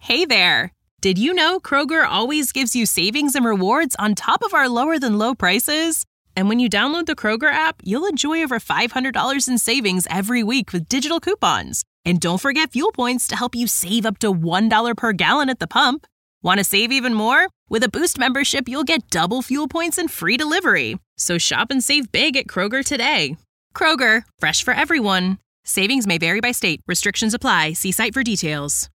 Hey there! Did you know Kroger always gives you savings and rewards on top of our lower-than-low prices? And when you download the Kroger app, you'll enjoy over $500 in savings every week with digital coupons. And don't forget fuel points to help you save up to $1 per gallon at the pump. Want to save even more? With a Boost membership, you'll get double fuel points and free delivery. So shop and save big at Kroger today. Kroger, fresh for everyone. Savings may vary by state. Restrictions apply. See site for details.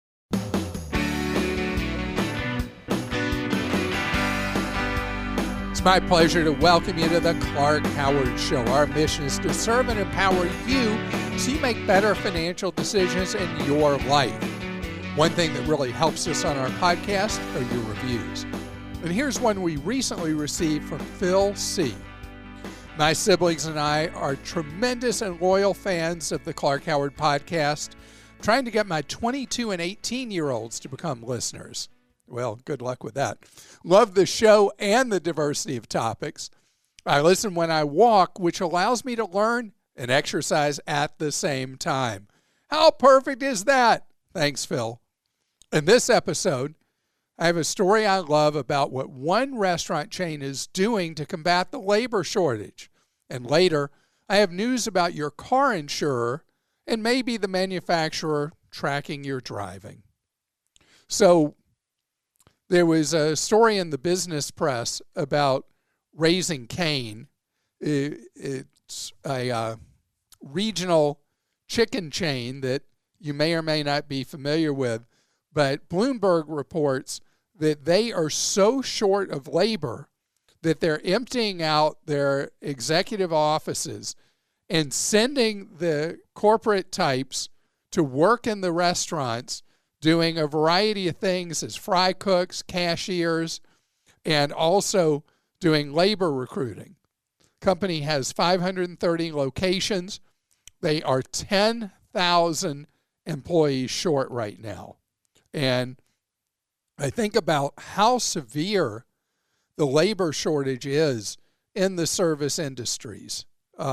It's my pleasure to welcome you to the Clark Howard Show. Our mission is to serve and empower you so you make better financial decisions in your life. One thing that really helps us on our podcast are your reviews. And here's one we recently received from Phil C. My siblings and I are tremendous and loyal fans of the Clark Howard podcast, trying to get my 22 and 18-year-olds to become listeners. Well, good luck with that. Love the show and the diversity of topics. I listen when I walk, which allows me to learn and exercise at the same time. How perfect is that? Thanks, Phil. In this episode, I have a story I love about what one restaurant chain is doing to combat the labor shortage. And later, I have news about your car insurer and maybe the manufacturer tracking your driving. So, there was a story in the business press about Raising Cane. It's a regional chicken chain that you may or may not be familiar with, but Bloomberg reports that they are so short of labor that they're emptying out their executive offices and sending the corporate types to work in the restaurants, doing a variety of things as fry cooks, cashiers, and also doing labor recruiting. Company has 530 locations. They are 10,000 employees short right now. And I think about how severe the labor shortage is in the service industries.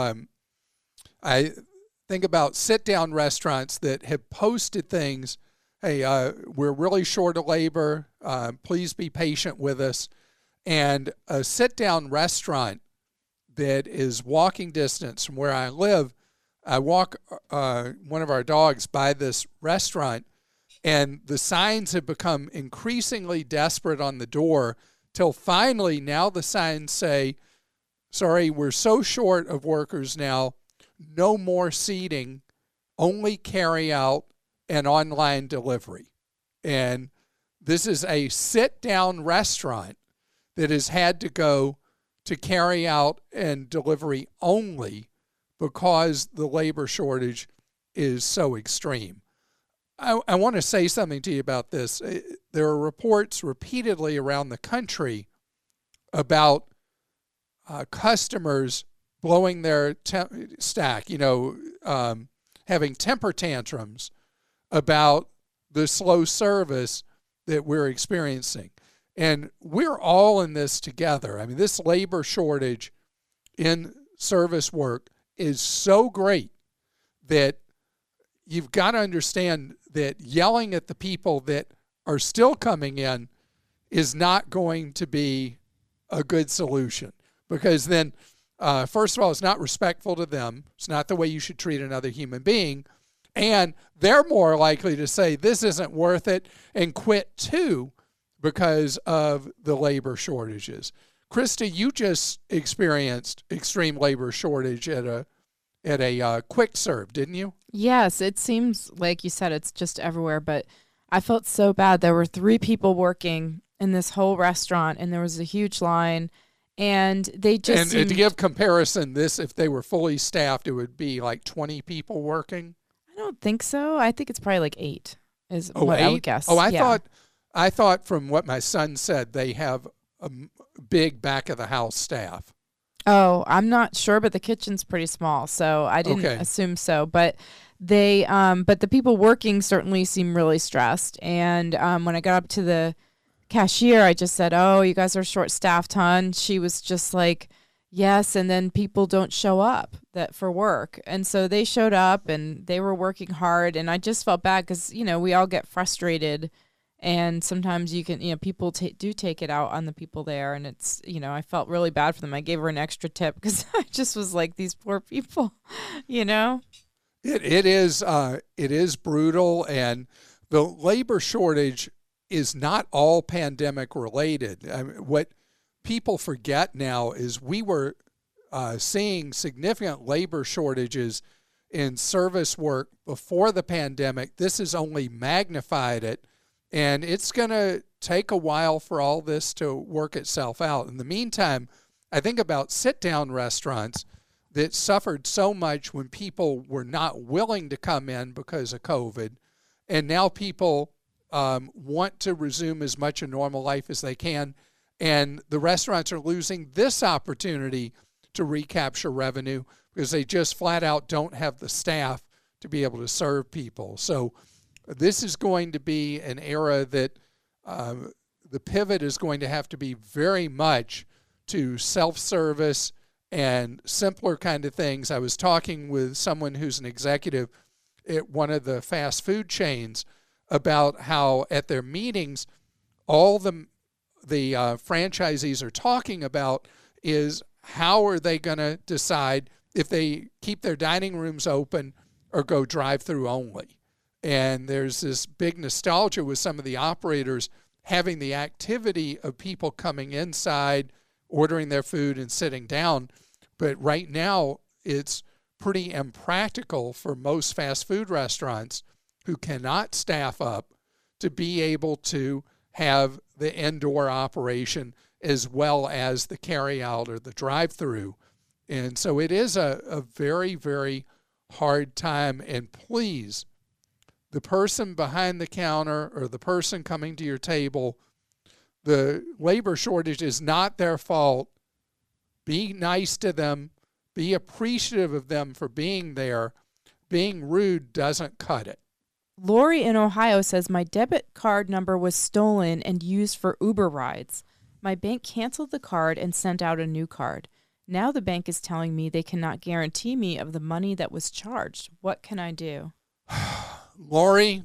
I think about sit-down restaurants that have posted things, hey, we're really short of labor. Please be patient with us. And a sit-down restaurant that is walking distance from where I live, I walk one of our dogs by this restaurant, and the signs have become increasingly desperate on the door till finally now the signs say, sorry, we're so short of workers now, no more seating, only carry out and online delivery. And this is a sit-down restaurant that has had to go to carry out and delivery only because the labor shortage is so extreme. I want to say something to you about this. There are reports repeatedly around the country about customers blowing their stack, having temper tantrums about the slow service that we're experiencing. And we're all in this together. I mean, this labor shortage in service work is so great that you've got to understand that yelling at the people that are still coming in is not going to be a good solution. Because then, first of all, it's not respectful to them. It's not the way you should treat another human being. And they're more likely to say, this isn't worth it, and quit too because of the labor shortages. Krista, you just experienced extreme labor shortage at a quick serve, didn't you? Yes, it seems like you said it's just everywhere, but I felt so bad. There were 3 people working in this whole restaurant, and there was a huge line, and they just And to give comparison, this, if they were fully staffed, it would be like 20 people working? I don't think so. I think it's probably like 8 is what 8? I would guess. Oh, I thought from what my son said, they have a big back-of-the-house staff. Oh, I'm not sure, but the kitchen's pretty small, so I didn't assume so. But but the people working certainly seem really stressed. And when I got up to the cashier, I just said, "Oh, you guys are short-staffed, huh?" And she was just like, "Yes." And then people don't show up for work, and so they showed up and they were working hard. And I just felt bad because we all get frustrated And sometimes you can, people do take it out on the people there. And it's, I felt really bad for them. I gave her an extra tip because I just was like, these poor people, It is brutal. And the labor shortage is not all pandemic related. I mean, what people forget now is we were seeing significant labor shortages in service work before the pandemic. This has only magnified it, and it's going to take a while for all this to work itself out. In the meantime, I think about sit-down restaurants that suffered so much when people were not willing to come in because of COVID, and now people want to resume as much a normal life as they can, and the restaurants are losing this opportunity to recapture revenue because they just flat out don't have the staff to be able to serve people. So this is going to be an era that the pivot is going to have to be very much to self-service and simpler kind of things. I was talking with someone who's an executive at one of the fast food chains about how at their meetings, all the franchisees are talking about is how are they going to decide if they keep their dining rooms open or go drive-through only. And there's this big nostalgia with some of the operators having the activity of people coming inside, ordering their food and sitting down. But right now, it's pretty impractical for most fast food restaurants who cannot staff up to be able to have the indoor operation as well as the carry-out or the drive-through. And so it is a very, very hard time. And please, the person behind the counter or the person coming to your table, the labor shortage is not their fault. Be nice to them. Be appreciative of them for being there. Being rude doesn't cut it. Lori in Ohio says, my debit card number was stolen and used for Uber rides. My bank canceled the card and sent out a new card. Now the bank is telling me they cannot guarantee me of the money that was charged. What can I do? Lori,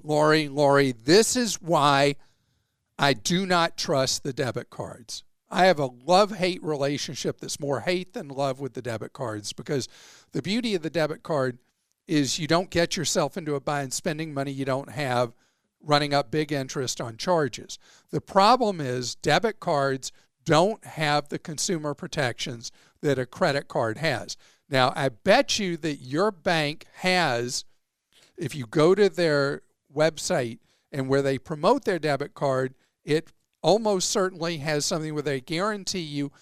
this is why I do not trust the debit cards. I have a love-hate relationship that's more hate than love with the debit cards, because the beauty of the debit card is you don't get yourself into a bind spending money you don't have, running up big interest on charges. The problem is debit cards don't have the consumer protections that a credit card has. Now, I bet you that your bank has, if you go to their website and where they promote their debit card, it almost certainly has something where they guarantee you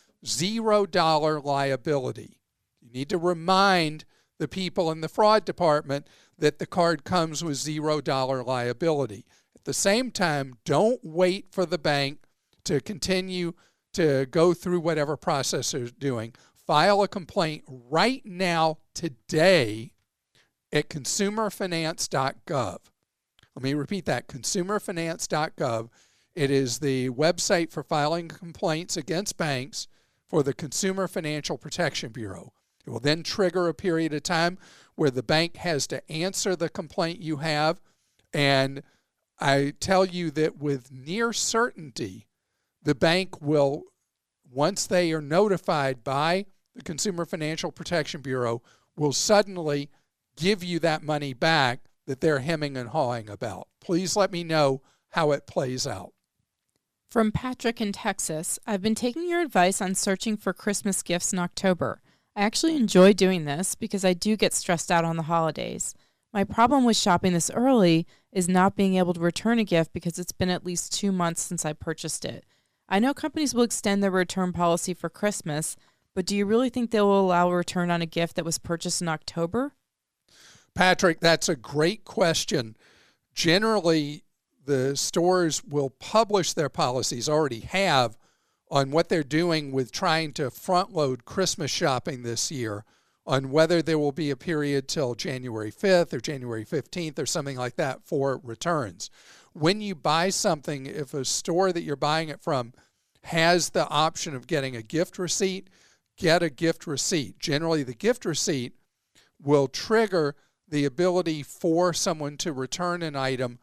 $0 liability. You need to remind the people in the fraud department that the card comes with $0 liability. At the same time, don't wait for the bank to continue to go through whatever process they're doing. File a complaint right now, today, at consumerfinance.gov. Let me repeat that, consumerfinance.gov. It is the website for filing complaints against banks for the Consumer Financial Protection Bureau. It will then trigger a period of time where the bank has to answer the complaint you have. And I tell you that with near certainty, the bank will, once they are notified by the Consumer Financial Protection Bureau, will suddenly give you that money back that they're hemming and hawing about. Please let me know how it plays out. From Patrick in Texas, I've been taking your advice on searching for Christmas gifts in October. I actually enjoy doing this because I do get stressed out on the holidays. My problem with shopping this early is not being able to return a gift because it's been at least 2 months since I purchased it. I know companies will extend their return policy for Christmas, but do you really think they will allow a return on a gift that was purchased in October? Patrick, that's a great question. Generally, the stores will publish their policies, already have, on what they're doing with trying to front-load Christmas shopping this year, on whether there will be a period till January 5th or January 15th or something like that for returns. When you buy something, if a store that you're buying it from has the option of getting a gift receipt, get a gift receipt. Generally, the gift receipt will trigger the ability for someone to return an item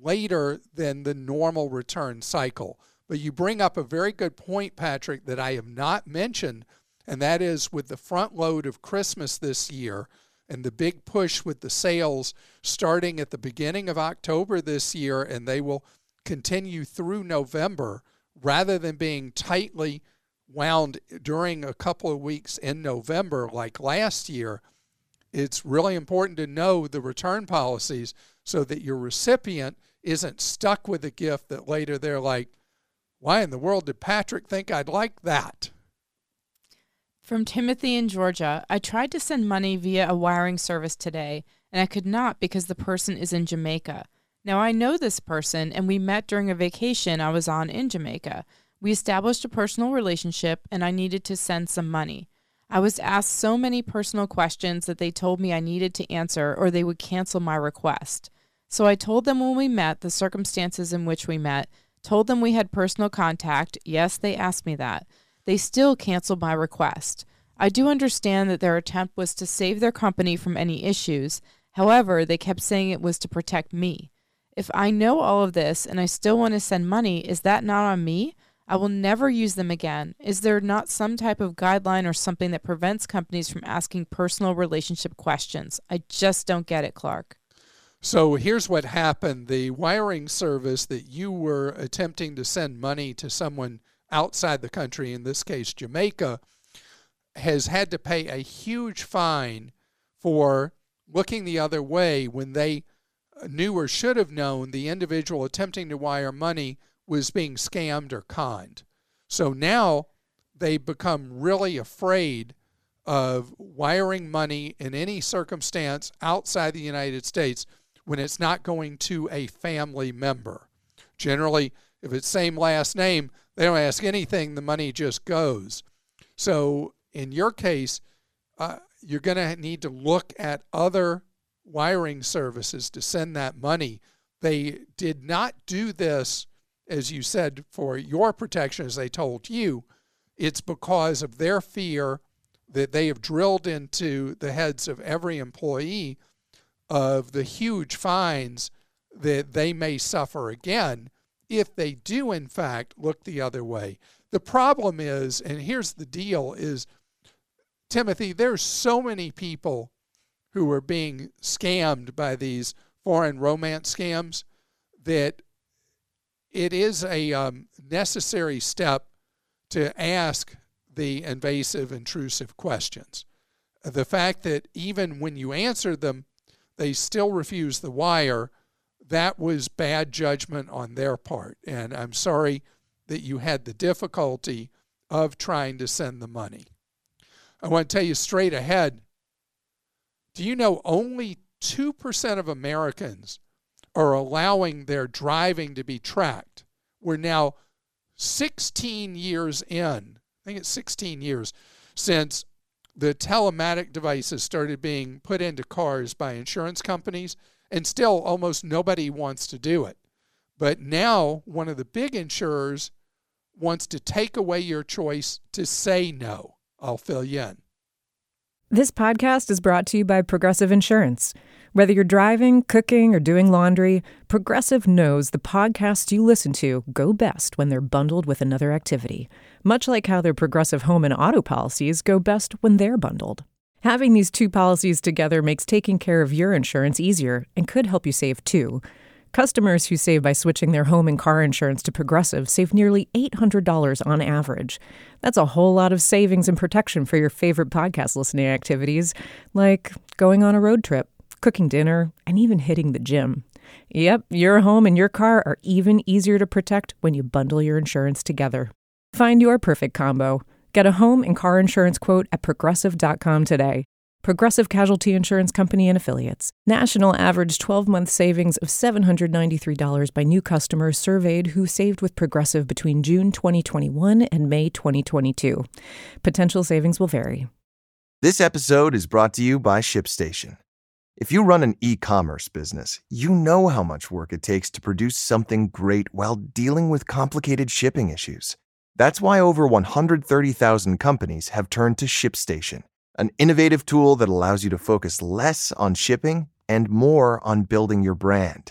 later than the normal return cycle. But you bring up a very good point, Patrick, that I have not mentioned, and that is with the front load of Christmas this year and the big push with the sales starting at the beginning of October this year, and they will continue through November rather than being tightly wound during a couple of weeks in November like last year. It's really important to know the return policies so that your recipient isn't stuck with a gift that later they're like, why in the world did Patrick think I'd like that? From Timothy in Georgia, I tried to send money via a wiring service today, and I could not because the person is in Jamaica. Now, I know this person, and we met during a vacation I was on in Jamaica. We established a personal relationship, and I needed to send some money. I was asked so many personal questions that they told me I needed to answer or they would cancel my request. So I told them when we met the circumstances in which we met, told them we had personal contact. Yes, they asked me that. They still canceled my request. I do understand that their attempt was to save their company from any issues. However, they kept saying it was to protect me. If I know all of this and I still want to send money, is that not on me? I will never use them again. Is there not some type of guideline or something that prevents companies from asking personal relationship questions? I just don't get it, Clark. So here's what happened. The wiring service that you were attempting to send money to someone outside the country, in this case Jamaica, has had to pay a huge fine for looking the other way when they knew or should have known the individual attempting to wire money was being scammed or conned. So now they become really afraid of wiring money in any circumstance outside the United States when it's not going to a family member. Generally, if it's same last name, they don't ask anything, the money just goes. So in your case, you're going to need to look at other wiring services to send that money. They did not do this, as you said, for your protection, as they told you. It's because of their fear that they have drilled into the heads of every employee of the huge fines that they may suffer again if they do, in fact, look the other way. The problem is, and here's the deal, is, Timothy, there's so many people who are being scammed by these foreign romance scams that it is a necessary step to ask the invasive, intrusive questions. The fact that even when you answer them, they still refuse the wire, that was bad judgment on their part. And I'm sorry that you had the difficulty of trying to send the money. I want to tell you straight ahead, do you know only 2% of Americans are allowing their driving to be tracked? We're now 16 years in, I think it's 16 years, since the telematic devices started being put into cars by insurance companies, and still almost nobody wants to do it. But now one of the big insurers wants to take away your choice to say no. I'll fill you in. This podcast is brought to you by Progressive Insurance. Whether you're driving, cooking, or doing laundry, Progressive knows the podcasts you listen to go best when they're bundled with another activity, much like how their Progressive home and auto policies go best when they're bundled. Having these two policies together makes taking care of your insurance easier and could help you save too. Customers who save by switching their home and car insurance to Progressive save nearly $800 on average. That's a whole lot of savings and protection for your favorite podcast listening activities, like going on a road trip, cooking dinner, and even hitting the gym. Yep, your home and your car are even easier to protect when you bundle your insurance together. Find your perfect combo. Get a home and car insurance quote at Progressive.com today. Progressive Casualty Insurance Company and Affiliates. National average 12-month savings of $793 by new customers surveyed who saved with Progressive between June 2021 and May 2022. Potential savings will vary. This episode is brought to you by ShipStation. If you run an e-commerce business, you know how much work it takes to produce something great while dealing with complicated shipping issues. That's why over 130,000 companies have turned to ShipStation, an innovative tool that allows you to focus less on shipping and more on building your brand.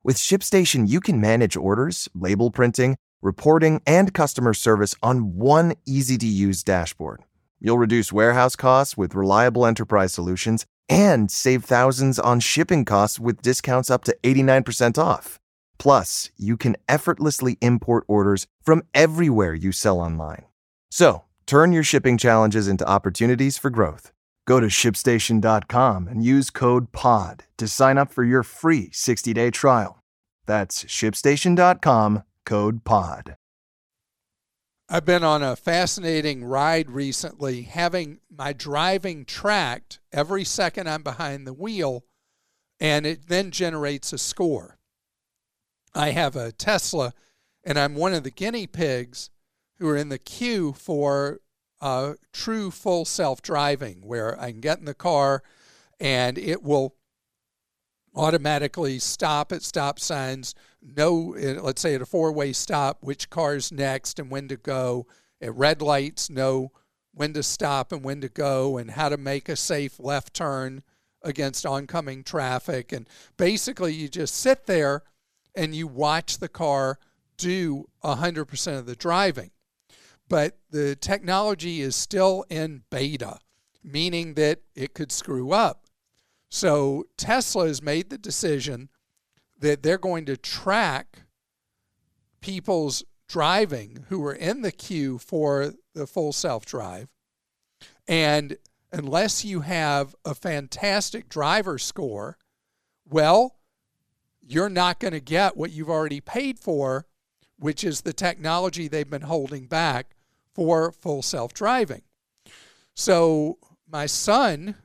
With ShipStation, you can manage orders, label printing, reporting, and customer service on one easy-to-use dashboard. You'll reduce warehouse costs with reliable enterprise solutions and save thousands on shipping costs with discounts up to 89% off. Plus, you can effortlessly import orders from everywhere you sell online. So, turn your shipping challenges into opportunities for growth. Go to ShipStation.com and use code POD to sign up for your free 60-day trial. That's ShipStation.com, code POD. I've been on a fascinating ride recently, having my driving tracked every second I'm behind the wheel, and it then generates a score. I have a Tesla, and I'm one of the guinea pigs who are in the queue for true full self-driving, where I can get in the car and it will automatically stop at stop signs, know, let's say at a four-way stop, which car's next and when to go. At red lights, know when to stop and when to go and how to make a safe left turn against oncoming traffic. And basically you just sit there and you watch the car do 100% of the driving. But the technology is still in beta, meaning that it could screw up. So Tesla has made the decision that they're going to track people's driving who are in the queue for the full self-drive. And unless you have a fantastic driver score, well, you're not going to get what you've already paid for, which is the technology they've been holding back for full self-driving. So my son,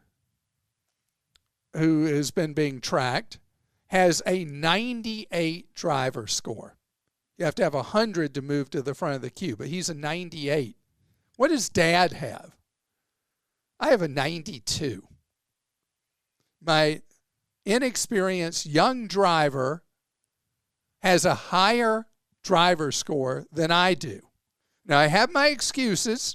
who has been being tracked, has a 98 driver score. You have to have 100 to move to the front of the queue, but he's a 98. What does Dad have? I have a 92. My inexperienced young driver has a higher driver score than I do. Now, I have my excuses.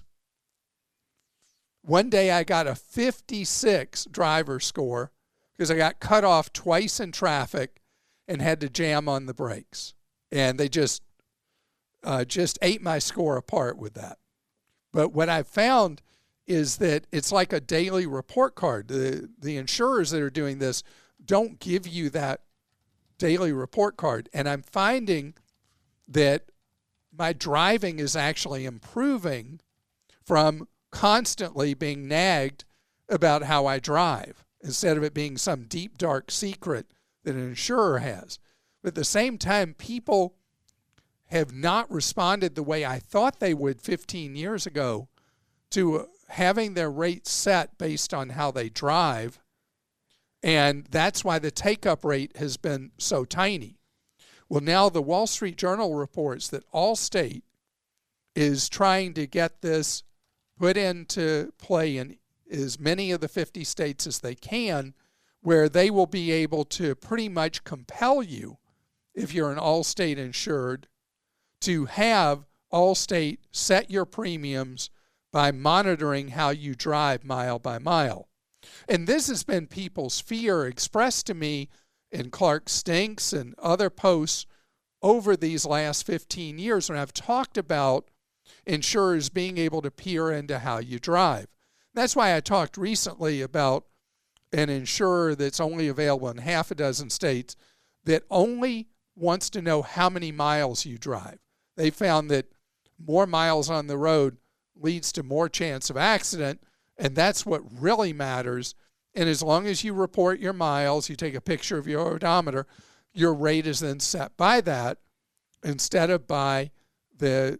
One day I got a 56 driver score because I got cut off twice in traffic and had to jam on the brakes. And they just ate my score apart with that. But what I've found is that it's like a daily report card. The insurers that are doing this don't give you that daily report card. And I'm finding that my driving is actually improving from constantly being nagged about how I drive, instead of it being some deep, dark secret that an insurer has. But at the same time, people have not responded the way I thought they would 15 years ago to having their rates set based on how they drive. And that's why the take-up rate has been so tiny. Well, now the Wall Street Journal reports that Allstate is trying to get this put into play in as many of the 50 states as they can, where they will be able to pretty much compel you, if you're an Allstate insured, to have Allstate set your premiums by monitoring how you drive mile by mile. And this has been people's fear expressed to me in Clark Stinks and other posts over these last 15 years when I've talked about insurers being able to peer into how you drive. That's why I talked recently about an insurer that's only available in half a dozen states that only wants to know how many miles you drive. They found that more miles on the road leads to more chance of accident, and that's what really matters. And as long as you report your miles, you take a picture of your odometer, your rate is then set by that instead of by the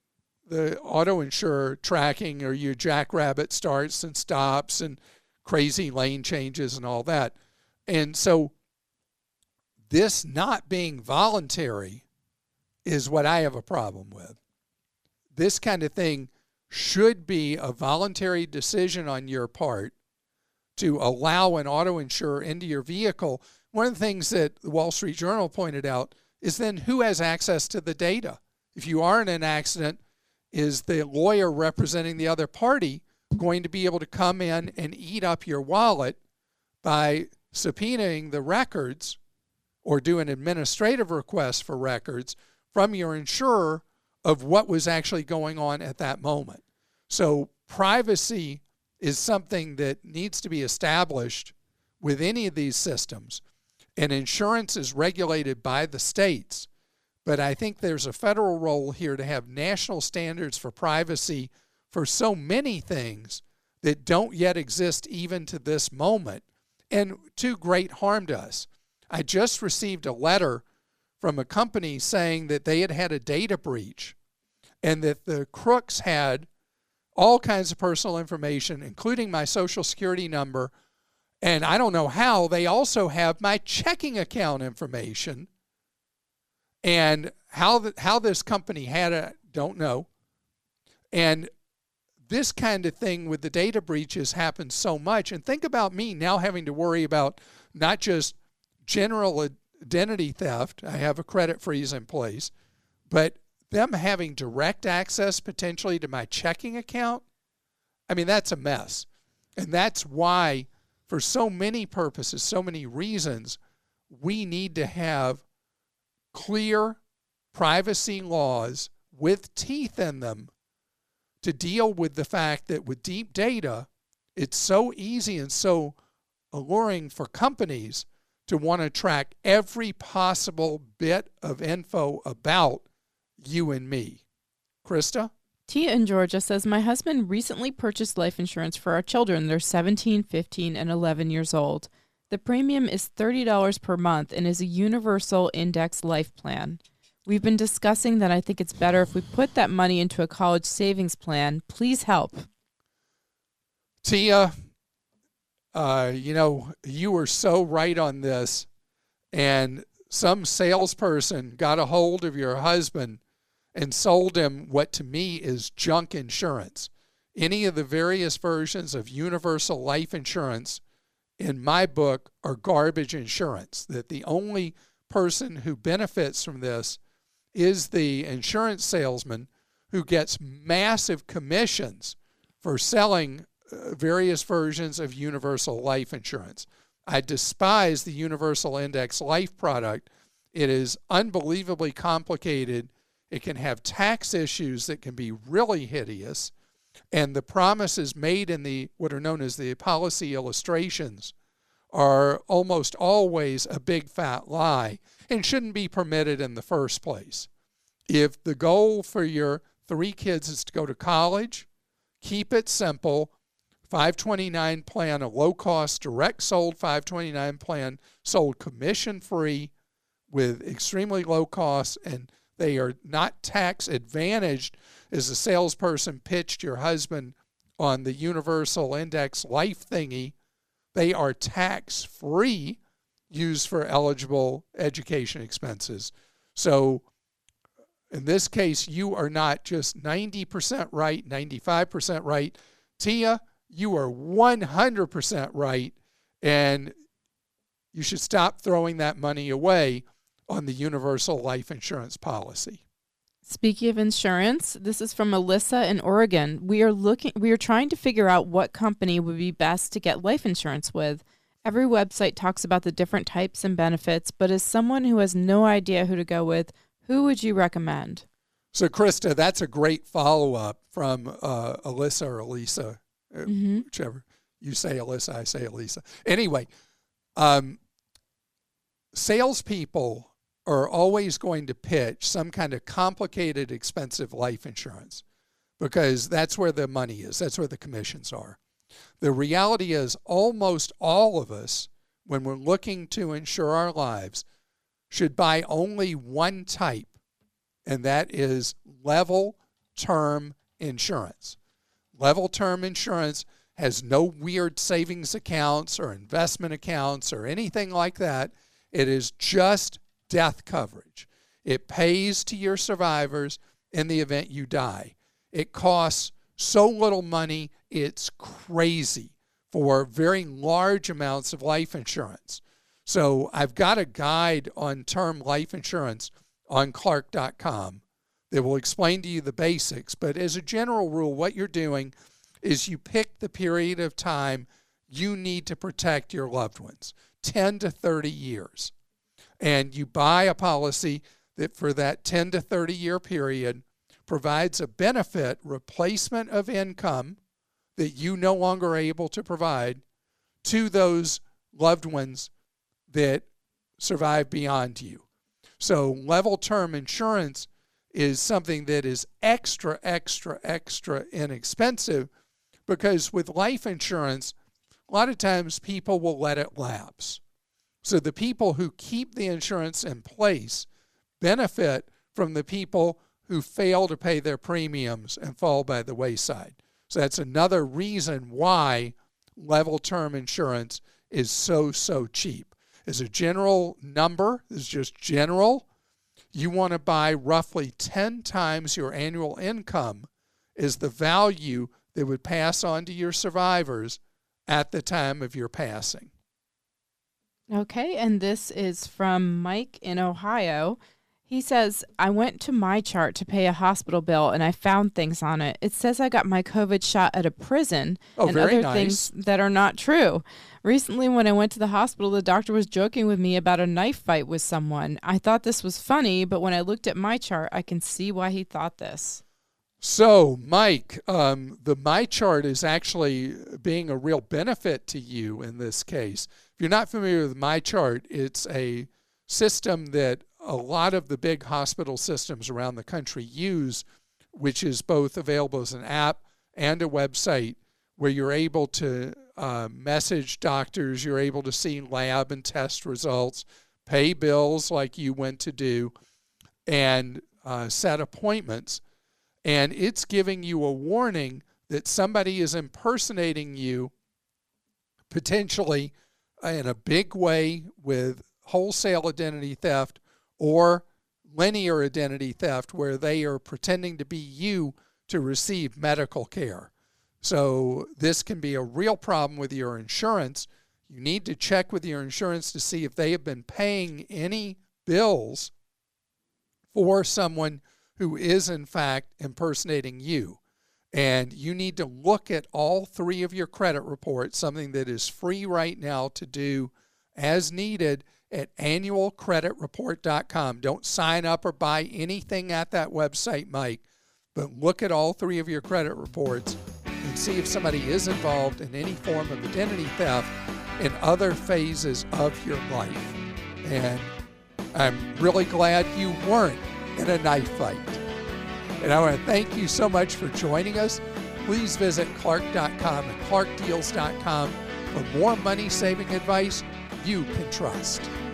auto insurer tracking or your jackrabbit starts and stops and crazy lane changes and all that. And so this not being voluntary is what I have a problem with. This kind of thing should be a voluntary decision on your part to allow an auto insurer into your vehicle. One of the things that the Wall Street Journal pointed out is then who has access to the data? If you are in an accident, is the lawyer representing the other party going to be able to come in and eat up your wallet by subpoenaing the records or do an administrative request for records from your insurer of what was actually going on at that moment. So privacy is something that needs to be established with any of these systems. And insurance is regulated by the states, but I think there's a federal role here to have national standards for privacy for so many things that don't yet exist even to this moment, and to great harm to us. I just received a letter from a company saying that they had had a data breach and that the crooks had all kinds of personal information, including my Social Security number, and I don't know how. They also have my checking account information. And how this company had it, don't know. And this kind of thing with the data breaches happens so much. And think about me now having to worry about not just general identity theft. I have a credit freeze in place. But them having direct access potentially to my checking account. I mean, that's a mess. And that's why, for so many purposes, so many reasons, we need to have clear privacy laws with teeth in them to deal with the fact that with deep data, it's so easy and so alluring for companies to want to track every possible bit of info about you and me. Krista? Tia in Georgia says, my husband recently purchased life insurance for our children. They're 17, 15, and 11 years old. The premium is $30 per month and is a universal index life plan. We've been discussing that I think it's better if we put that money into a college savings plan. Please help. Tia, you were so right on this. And some salesperson got a hold of your husband and sold him what to me is junk insurance. Any of the various versions of universal life insurance in my book are garbage insurance, that the only person who benefits from this is the insurance salesman who gets massive commissions for selling various versions of universal life insurance. I despise the universal index life product. It is unbelievably complicated. It can have tax issues that can be really hideous. And the promises made in the what are known as the policy illustrations are almost always a big fat lie and shouldn't be permitted in the first place. If the goal for your 3 kids is to go to college, keep it simple. 529 plan, a low-cost, direct sold 529 plan, sold commission-free with extremely low costs, and they are not tax advantaged as a salesperson pitched your husband on the universal index life thingy. They are tax-free, used for eligible education expenses. So in this case, you are not just 90% right, 95% right. Tia, you are 100% right, and you should stop throwing that money away on the universal life insurance policy. Speaking of insurance, this is from Alyssa in Oregon. We are trying to figure out what company would be best to get life insurance with. Every website talks about the different types and benefits, but as someone who has no idea who to go with, who would you recommend? So, Krista, that's a great follow-up from Alyssa or Elisa, whichever. You say Alyssa, I say Elisa. Anyway, salespeople are always going to pitch some kind of complicated, expensive life insurance because that's where the money is. That's where the commissions are. The reality is almost all of us, when we're looking to insure our lives, should buy only one type, and that is level term insurance. Level term insurance has no weird savings accounts or investment accounts or anything like that. It is just death coverage. It pays to your survivors in the event you die. It costs so little money, it's crazy for very large amounts of life insurance. So I've got a guide on term life insurance on Clark.com that will explain to you the basics. But as a general rule, what you're doing is you pick the period of time you need to protect your loved ones, 10 to 30 years. And you buy a policy that for that 10 to 30 year period provides a benefit replacement of income that you no longer are able to provide to those loved ones that survive beyond you. So level term insurance is something that is extra inexpensive, because with life insurance, a lot of times people will let it lapse. So the people who keep the insurance in place benefit from the people who fail to pay their premiums and fall by the wayside. So that's another reason why level term insurance is so cheap. As a general number, this is just general, you want to buy roughly 10 times your annual income is the value that would pass on to your survivors at the time of your passing. Okay, and this is from Mike in Ohio. He says, I went to MyChart to pay a hospital bill, and I found things on it. It says I got my COVID shot at a prison and other things that are not true. Recently, when I went to the hospital, the doctor was joking with me about a knife fight with someone. I thought this was funny, but when I looked at MyChart, I can see why he thought this. So, Mike, the MyChart is actually being a real benefit to you in this case. If you're not familiar with MyChart, it's a system that a lot of the big hospital systems around the country use, which is both available as an app and a website where you're able to message doctors, you're able to see lab and test results, pay bills like you went to do, and set appointments. And it's giving you a warning that somebody is impersonating you potentially in a big way with wholesale identity theft or linear identity theft, where they are pretending to be you to receive medical care. So this can be a real problem with your insurance. You need to check with your insurance to see if they have been paying any bills for someone who is in fact impersonating you. And you need to look at all 3 of your credit reports, something that is free right now to do as needed at annualcreditreport.com. Don't sign up or buy anything at that website, Mike, but look at all 3 of your credit reports and see if somebody is involved in any form of identity theft in other phases of your life. And I'm really glad you weren't in a knife fight. And I want to thank you so much for joining us. Please visit Clark.com and ClarkDeals.com for more money-saving advice you can trust.